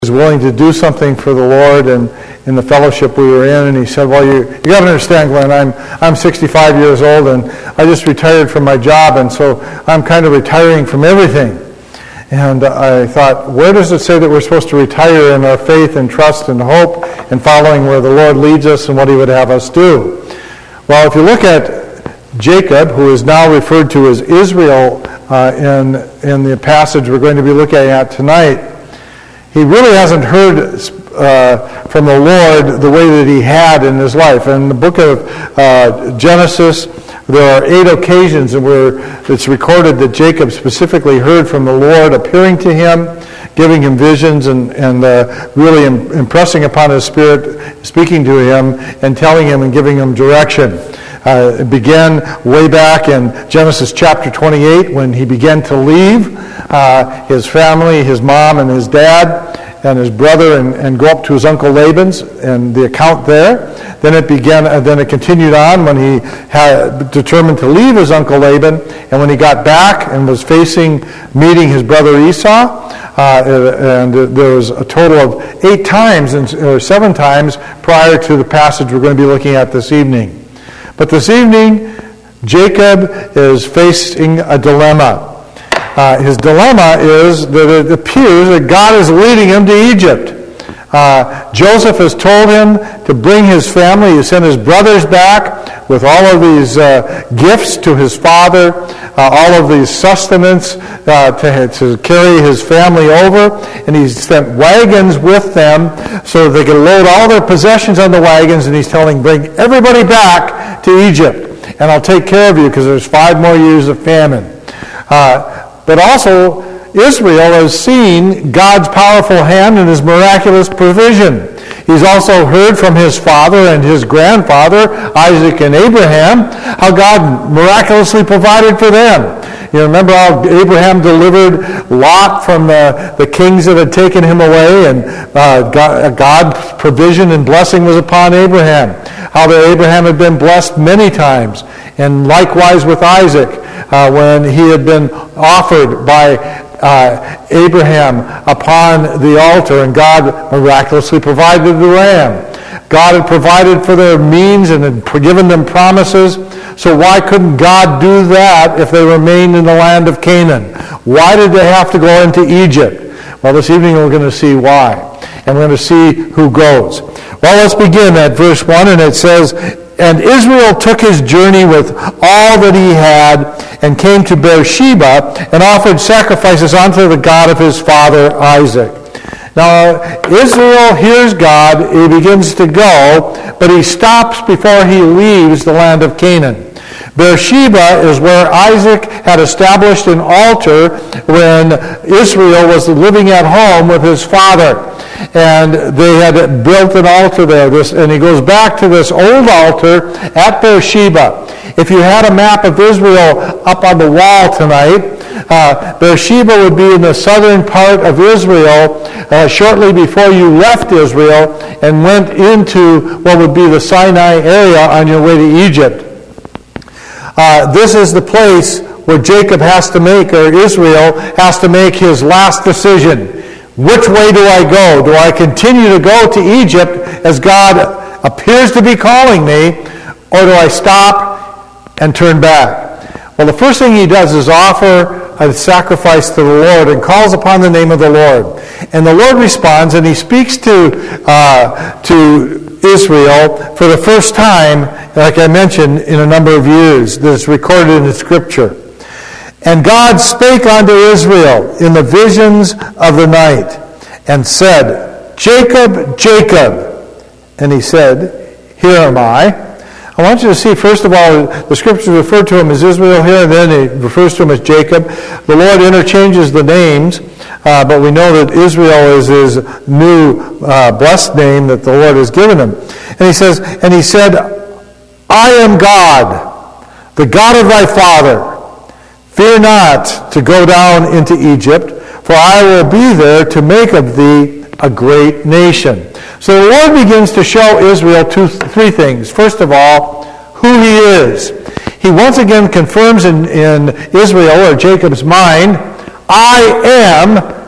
was willing to do something for the Lord, and in the fellowship we were in, and he said, well, you got to understand, Glenn, I'm 65 years old, and I just retired from my job, and so I'm kind of retiring from everything. And I thought, where does it say that we're supposed to retire in our faith and trust and hope and following where the Lord leads us and what he would have us do? Well, if you look at Jacob, who is now referred to as Israel in the passage we're going to be looking at tonight, he really hasn't heard from the Lord the way that he had in his life. In the book of Genesis, there are 8 occasions where it's recorded that Jacob specifically heard from the Lord appearing to him, giving him visions, and really impressing upon his spirit, speaking to him and telling him and giving him direction. It began way back in Genesis chapter 28 when he began to leave his family, his mom and his dad and his brother, and go up to his uncle Laban's, and the account there. Then it continued on when he had determined to leave his uncle Laban, and when he got back and was meeting his brother Esau, and there was a total of 8 times or 7 times prior to the passage we're going to be looking at this evening. But this evening, Jacob is facing a dilemma. His dilemma is that it appears that God is leading him to Egypt. Joseph has told him to bring his family. He sent his brothers back with all of these gifts to his father, all of these sustenance to carry his family over. And he's sent wagons with them so that they can load all their possessions on the wagons. And he's telling, bring everybody back to Egypt, and I'll take care of you because there's 5 more years of famine. But also, Israel has seen God's powerful hand and his miraculous provision. He's also heard from his father and his grandfather, Isaac and Abraham, how God miraculously provided for them. You remember how Abraham delivered Lot from the kings that had taken him away, and God's provision and blessing was upon Abraham. How that Abraham had been blessed many times, and likewise with Isaac, when he had been offered by Abraham upon the altar, and God miraculously provided the ram. God had provided for their means and had given them promises, so why couldn't God do that if they remained in the land of Canaan? Why did they have to go into Egypt? Well, this evening we're going to see why, and we're going to see who goes. Well, let's begin at verse 1, and it says, and Israel took his journey with all that he had, and came to Beersheba, and offered sacrifices unto the God of his father Isaac. Now, Israel hears God, he begins to go, but he stops before he leaves the land of Canaan. Beersheba is where Isaac had established an altar when Israel was living at home with his father. And they had built an altar there. And he goes back to this old altar at Beersheba. If you had a map of Israel up on the wall tonight, Beersheba would be in the southern part of Israel shortly before you left Israel and went into what would be the Sinai area on your way to Egypt. This is the place where Jacob has to make, or Israel has to make his last decision. Which way do I go? Do I continue to go to Egypt as God appears to be calling me, or do I stop and turn back? Well, the first thing he does is offer a sacrifice to the Lord and calls upon the name of the Lord. And the Lord responds, and he speaks to Israel for the first time, like I mentioned, in a number of years. This is recorded in the Scripture. And God spake unto Israel in the visions of the night, and said, Jacob, Jacob. And he said, Here am I. I want you to see, first of all, the Scriptures refer to him as Israel here, and then it refers to him as Jacob. The Lord interchanges the names, but we know that Israel is his new blessed name that the Lord has given him. And he said, I am God, the God of thy father. Fear not to go down into Egypt, for I will be there to make of thee a great nation. So the Lord begins to show Israel 3 things. First of all, who he is. He once again confirms in Israel, or Jacob's mind, I am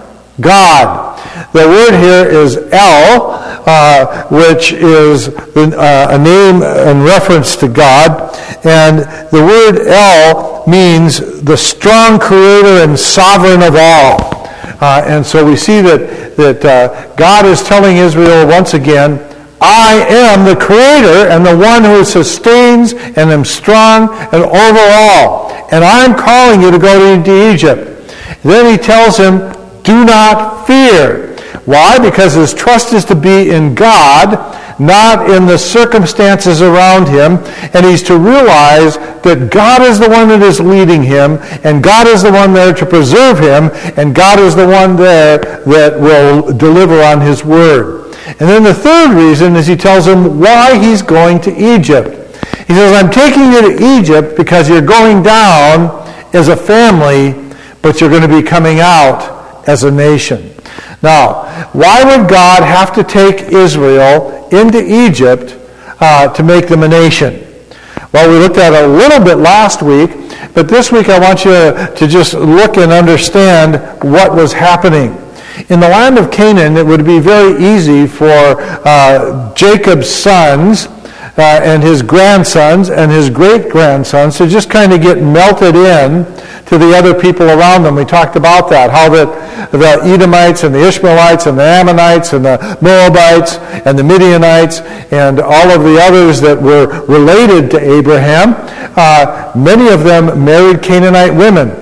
God. The word here is El, which is a name in reference to God. And the word El means the strong creator and sovereign of all. And so we see that God is telling Israel once again, I am the creator and the one who sustains and am strong and over all. And I'm calling you to go into Egypt. Then he tells him, do not fear. Why? Because his trust is to be in God, not in the circumstances around him. And he's to realize that God is the one that is leading him, and God is the one there to preserve him, and God is the one there that will deliver on his word. And then the third reason is he tells him why he's going to Egypt. He says, I'm taking you to Egypt because you're going down as a family, but you're going to be coming out as a nation. Now, why would God have to take Israel into Egypt to make them a nation? Well, we looked at it a little bit last week, but this week I want you to just look and understand what was happening. In the land of Canaan, it would be very easy for Jacob's sons and his grandsons and his great-grandsons to just kind of get melted in to the other people around them. We talked about that, how that the Edomites and the Ishmaelites and the Ammonites and the Moabites and the Midianites and all of the others that were related to Abraham, many of them married Canaanite women.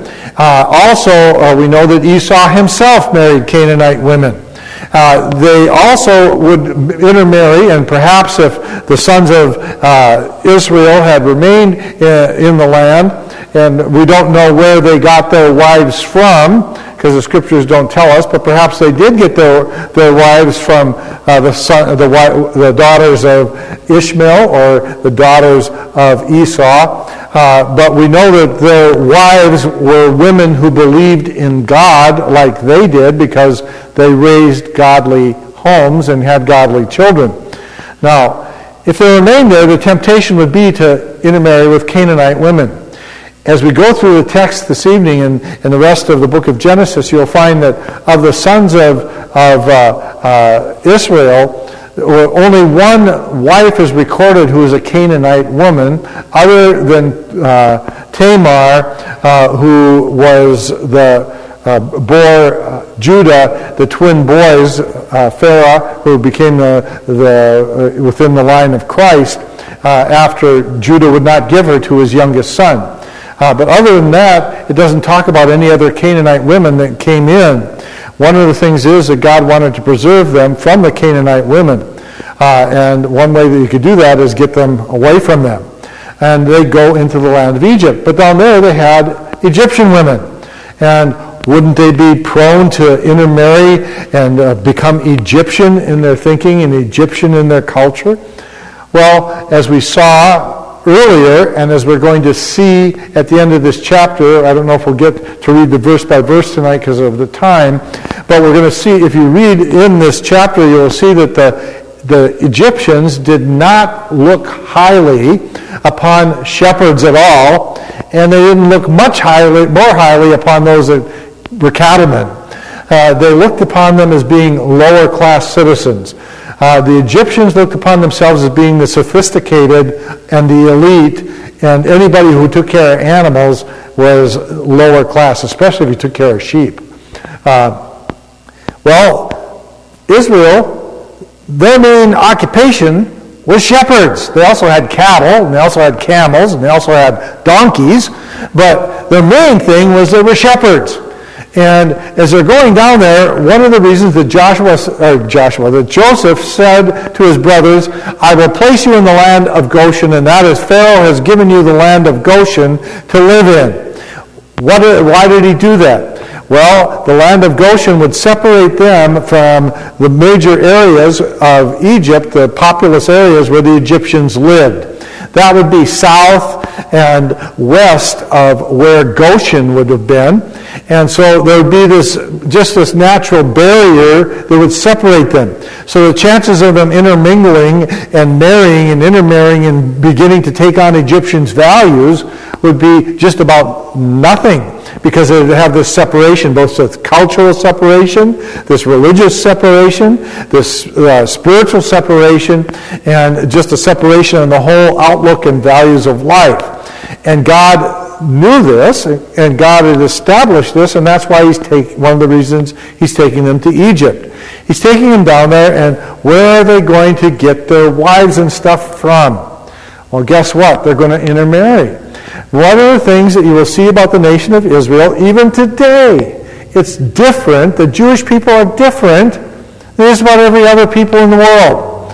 Also, we know that Esau himself married Canaanite women. They also would intermarry, and perhaps if the sons of Israel had remained in the land, and we don't know where they got their wives from, because the scriptures don't tell us, but perhaps they did get their wives from the daughters of Ishmael or the daughters of Esau. But we know that their wives were women who believed in God like they did because they raised godly homes and had godly children. Now, if they remained there, the temptation would be to intermarry with Canaanite women. As we go through the text this evening and the rest of the book of Genesis, you'll find that of the sons of Israel, only one wife is recorded who is a Canaanite woman, other than Tamar, who was bore Judah, the twin boys, Pharaoh, who became within the line of Christ after Judah would not give her to his youngest son. But other than that, it doesn't talk about any other Canaanite women that came in. One of the things is that God wanted to preserve them from the Canaanite women. And one way that you could do that is get them away from them. And they go into the land of Egypt. But down there they had Egyptian women. And wouldn't they be prone to intermarry and become Egyptian in their thinking and Egyptian in their culture? Well, as we saw earlier, and as we're going to see at the end of this chapter, I don't know if we'll get to read the verse by verse tonight because of the time, but we're going to see, if you read in this chapter, you'll see that the Egyptians did not look highly upon shepherds at all, and they didn't look more highly upon those that were cattlemen. They looked upon them as being lower class citizens. The Egyptians looked upon themselves as being the sophisticated and the elite, and anybody who took care of animals was lower class, especially if you took care of sheep. Israel, their main occupation was shepherds. They also had cattle, and they also had camels, and they also had donkeys, but their main thing was they were shepherds. And as they're going down there, one of the reasons that Joseph said to his brothers, I will place you in the land of Goshen, and that is Pharaoh has given you the land of Goshen to live in. Why did he do that? Well, the land of Goshen would separate them from the major areas of Egypt, the populous areas where the Egyptians lived. That would be south and west of where Goshen would have been. And so there would be this natural barrier that would separate them. So the chances of them intermingling and marrying and intermarrying and beginning to take on Egyptians' values would be just about nothing. because they have this separation, both this cultural separation, this religious separation, this spiritual separation, and just a separation in the whole outlook and values of life. And God knew this, and God had established this, and that's why one of the reasons he's taking them to Egypt. He's taking them down there, and where are they going to get their wives and stuff from? Well, guess what? They're going to intermarry. One of the things that you will see about the nation of Israel, even today, it's different. The Jewish people are different than just about every other people in the world.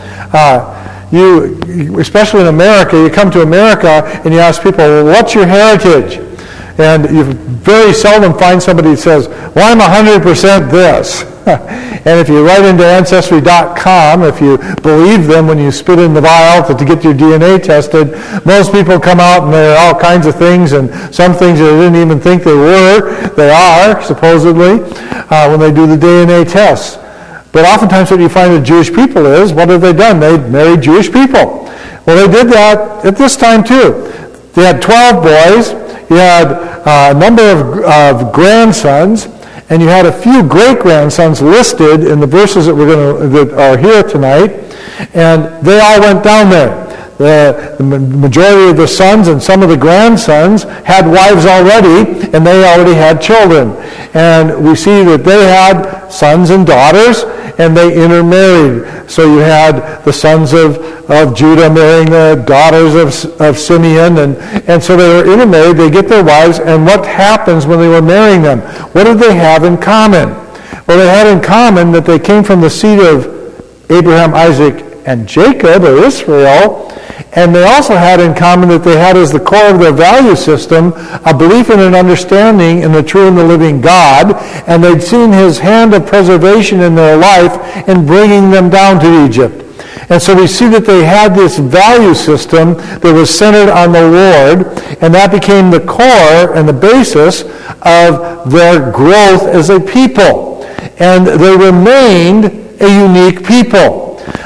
Especially in America, you come to America and you ask people, well, what's your heritage? And you very seldom find somebody that says, well, I'm 100% this. And if you write into Ancestry.com, if you believe them when you spit in the vial to get your DNA tested, most people come out and they're all kinds of things, and some things they didn't even think they were, they are, supposedly, when they do the DNA tests. But oftentimes what you find with Jewish people is, what have they done? They married Jewish people. Well, they did that at this time too. They had 12 boys, you had a number of grandsons, and you had a few great-grandsons listed in the verses that are here tonight, and they all went down there. The majority of the sons and some of the grandsons had wives already, and they already had children. And we see that they had sons and daughters, and they intermarried. So you had the sons of Judah marrying the daughters of Simeon, and so they were intermarried. They get their wives, and what happens when they were marrying them? What did they have in common? Well, they had in common that they came from the seed of Abraham, Isaac, and Jacob, or Israel, and they also had in common that they had as the core of their value system a belief in and understanding in the true and the living God, and they'd seen his hand of preservation in their life in bringing them down to Egypt. And so we see that they had this value system that was centered on the Lord, and that became the core and the basis of their growth as a people. And they remained a unique people.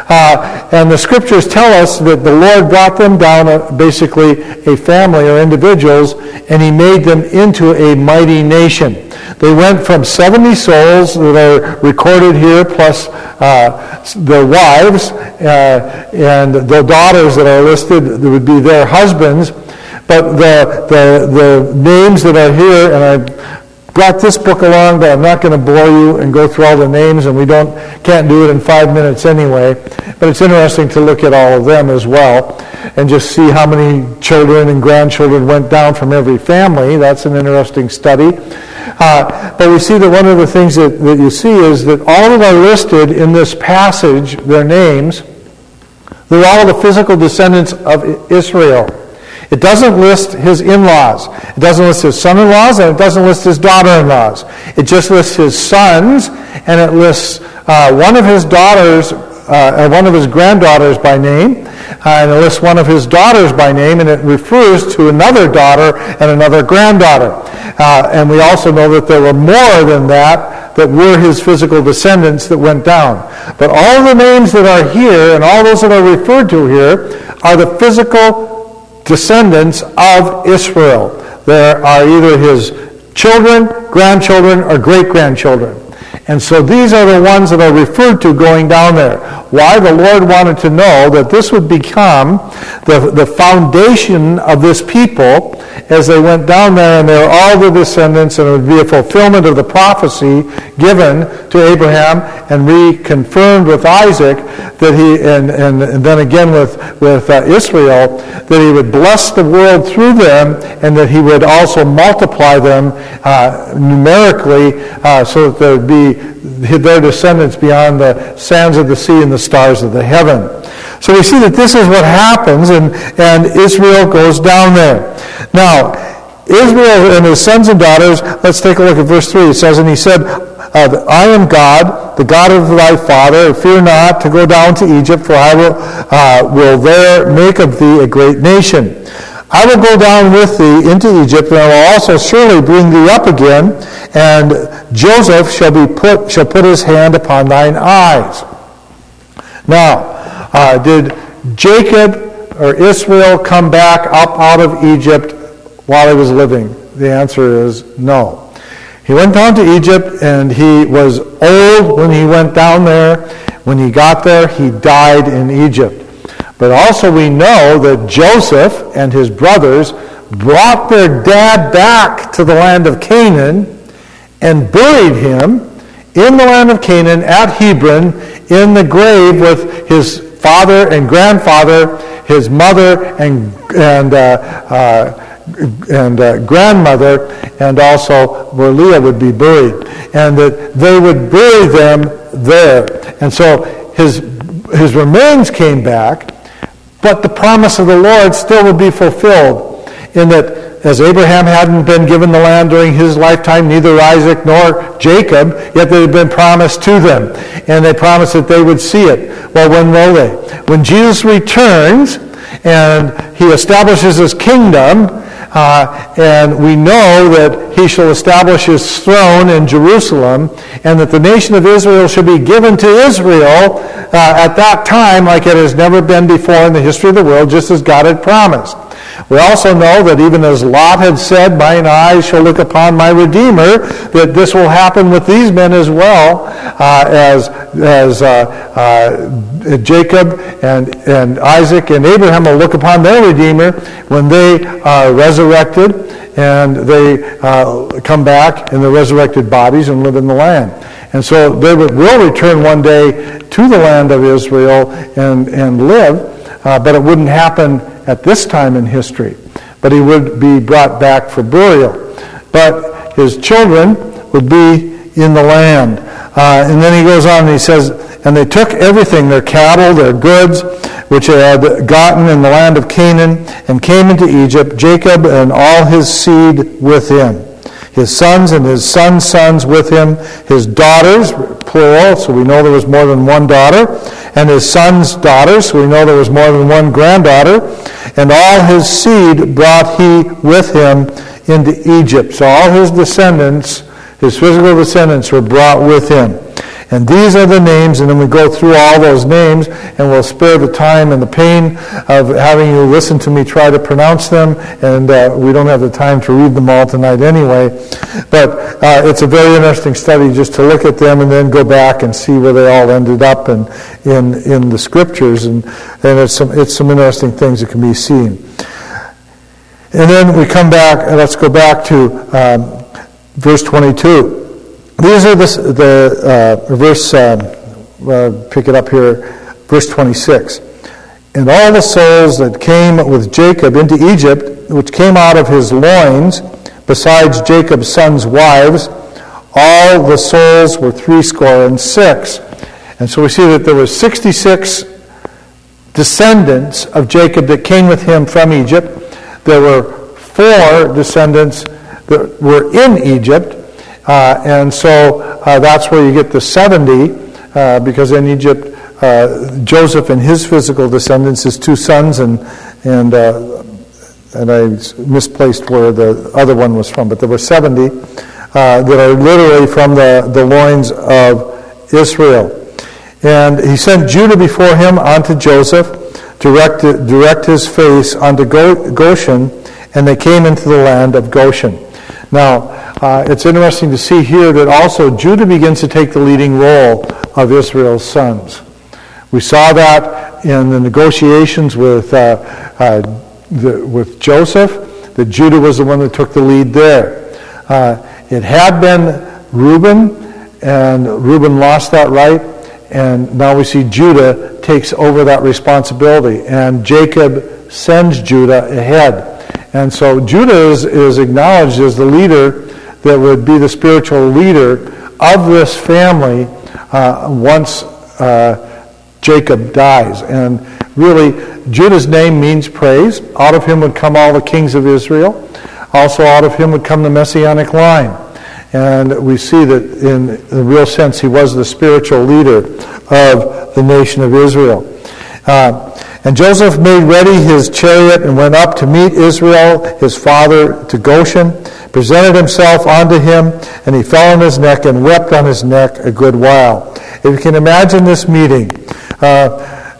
And the scriptures tell us that the Lord brought them down, basically a family or individuals, and he made them into a mighty nation. They went from 70 souls that are recorded here, plus their wives and their daughters that are listed, that would be their husbands. But the names that are here, and I brought this book along, but I'm not going to bore you and go through all the names, and we can't do it in 5 minutes anyway. But it's interesting to look at all of them as well and just see how many children and grandchildren went down from every family. That's an interesting study. But we see that one of the things that you see is that all that are listed in this passage, their names, they're all the physical descendants of Israel. It doesn't list his in-laws. It doesn't list his son-in-laws, and it doesn't list his daughter-in-laws. It just lists his sons, and it lists one of his daughters, one of his granddaughters by name, and it lists one of his daughters by name, and it refers to another daughter and another granddaughter. And we also know that there were more than that were his physical descendants that went down. But all the names that are here, and all those that are referred to here, are the physical descendants of Israel. There are either his children, grandchildren, or great-grandchildren. And so these are the ones that are referred to going down there. Why? The Lord wanted to know that this would become the foundation of this people as they went down there, and they were all the descendants, and it would be a fulfillment of the prophecy given to Abraham and reconfirmed with Isaac, that he and then again with Israel, that he would bless the world through them, and that he would also multiply them numerically, so that there would be their descendants beyond the sands of the sea and the stars of the heaven. So we see that this is what happens, and Israel goes down there. Now, Israel and his sons and daughters, let's take a look at verse 3. It says, and he said, I am God, the God of thy father. Fear not to go down to Egypt, for I will there make of thee a great nation. I will go down with thee into Egypt, and I will also surely bring thee up again, and Joseph shall put his hand upon thine eyes. Now, did Jacob or Israel come back up out of Egypt while he was living? the answer is no. He went down to Egypt, and he was old when he went down there. When he got there, he died in Egypt. But also we know that Joseph and his brothers brought their dad back to the land of Canaan and buried him in the land of Canaan at Hebron in the grave with his father and grandfather, his mother and grandmother, and also where Leah would be buried, and that they would bury them there. And so his remains came back, but the promise of the Lord still would be fulfilled, in that as Abraham hadn't been given the land during his lifetime, neither Isaac nor Jacob, yet they had been promised to them, and they promised that they would see it. Well, when will they? When Jesus returns and he establishes his kingdom, and we know that he shall establish his throne in Jerusalem, and that the nation of Israel shall be given to Israel at that time like it has never been before in the history of the world, just as God had promised. We also know that even as Lot had said, mine eyes shall look upon my Redeemer, that this will happen with these men as well, as Jacob and Isaac and Abraham will look upon their Redeemer when they are resurrected and they come back in their resurrected bodies and live in the land. And so they will return one day to the land of Israel and live, but it wouldn't happen at this time in history. But he would be brought back for burial. But his children would be in the land. And then he goes on and he says, and they took everything, their cattle, their goods, which they had gotten in the land of Canaan, and came into Egypt, Jacob and all his seed with him. His sons and his sons' sons with him, his daughters, plural, so we know there was more than one daughter, and his sons' daughters, so we know there was more than one granddaughter, and all his seed brought he with him into Egypt. So all his descendants, his physical descendants, were brought with him. And these are the names, and then we go through all those names, and we'll spare the time and the pain of having you listen to me try to pronounce them, and we don't have the time to read them all tonight anyway. But it's a very interesting study just to look at them and then go back and see where they all ended up in the Scriptures, and it's some interesting things that can be seen. And then we come back, and let's go back to verse 22. These are pick it up here, verse 26. And all the souls that came with Jacob into Egypt, which came out of his loins, besides Jacob's sons' wives, all the souls were 66. And so we see that there were 66 descendants of Jacob that came with him from Egypt. There were 4 descendants that were in Egypt. And so that's where you get the 70, because in Egypt, Joseph and his physical descendants, his 2 sons, and I misplaced where the other one was from, but there were 70 that are literally from the loins of Israel. And he sent Judah before him unto Joseph, direct his face unto Goshen, and they came into the land of Goshen. Now, it's interesting to see here that also Judah begins to take the leading role of Israel's sons. We saw that in the negotiations with Joseph, that Judah was the one that took the lead there. It had been Reuben, and Reuben lost that right, and now we see Judah takes over that responsibility, and Jacob sends Judah ahead. And so Judah is acknowledged as the leader that would be the spiritual leader of this family once Jacob dies. And really, Judah's name means praise. Out of him would come all the kings of Israel. Also out of him would come the Messianic line. And we see that in the real sense he was the spiritual leader of the nation of Israel. And Joseph made ready his chariot and went up to meet Israel, his father, to Goshen, presented himself unto him, and he fell on his neck and wept on his neck a good while. If you can imagine this meeting,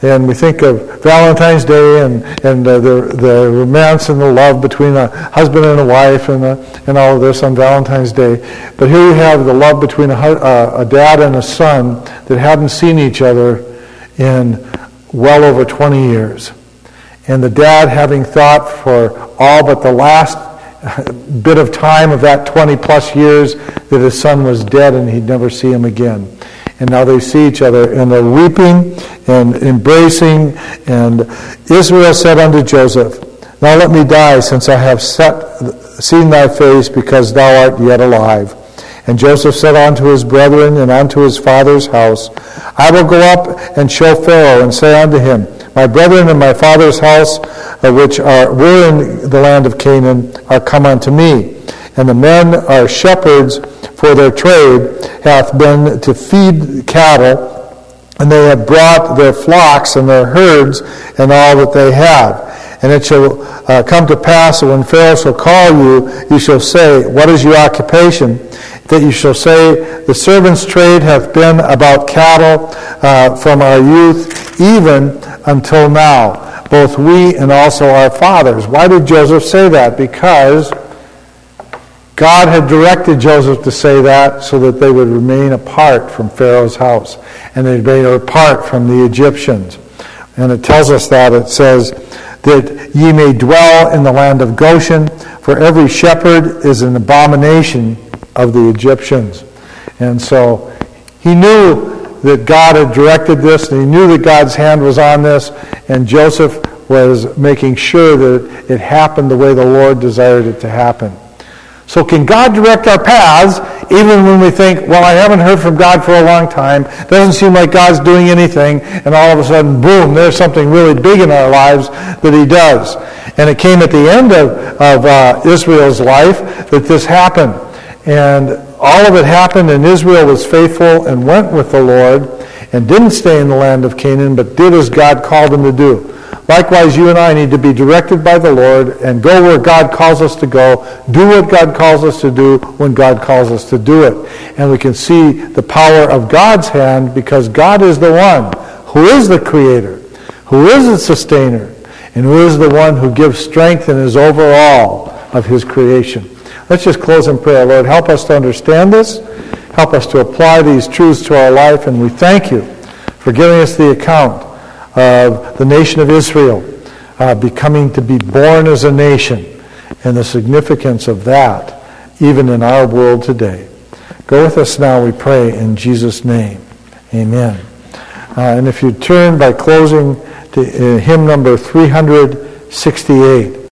And we think of Valentine's Day and the romance and the love between a husband and a wife and all of this on Valentine's Day. But here you have the love between a dad and a son that hadn't seen each other in well over 20 years. And the dad having thought for all but the last bit of time of that 20 plus years that his son was dead and he'd never see him again. And now they see each other, and they're weeping and embracing. And Israel said unto Joseph, Now let me die, since I have seen thy face, because thou art yet alive. And Joseph said unto his brethren and unto his father's house, I will go up and show Pharaoh, and say unto him, My brethren and my father's house, which were in the land of Canaan, are come unto me. And the men are shepherds, for their trade hath been to feed cattle, and they have brought their flocks and their herds and all that they have. And it shall come to pass that when Pharaoh shall call you, you shall say, What is your occupation? That you shall say, The servant's trade hath been about cattle from our youth, even until now, both we and also our fathers. Why did Joseph say that? Because God had directed Joseph to say that so that they would remain apart from Pharaoh's house, and they'd remain apart from the Egyptians. And it tells us that. It says that ye may dwell in the land of Goshen, for every shepherd is an abomination of the Egyptians. And so he knew that God had directed this, and he knew that God's hand was on this, and Joseph was making sure that it happened the way the Lord desired it to happen. So can God direct our paths even when we think, well, I haven't heard from God for a long time, doesn't seem like God's doing anything, and all of a sudden, boom, there's something really big in our lives that he does. And it came at the end of Israel's life that this happened. And all of it happened, and Israel was faithful and went with the Lord and didn't stay in the land of Canaan, but did as God called them to do. Likewise, you and I need to be directed by the Lord and go where God calls us to go, do what God calls us to do when God calls us to do it. And we can see the power of God's hand because God is the one who is the creator, who is the sustainer, and who is the one who gives strength and is over all of his creation. Let's just close in prayer. Lord, help us to understand this. Help us to apply these truths to our life, and we thank you for giving us the account of the nation of Israel becoming to be born as a nation and the significance of that even in our world today. Go with us now, we pray, in Jesus' name. Amen. And if you turn by closing to hymn number 368.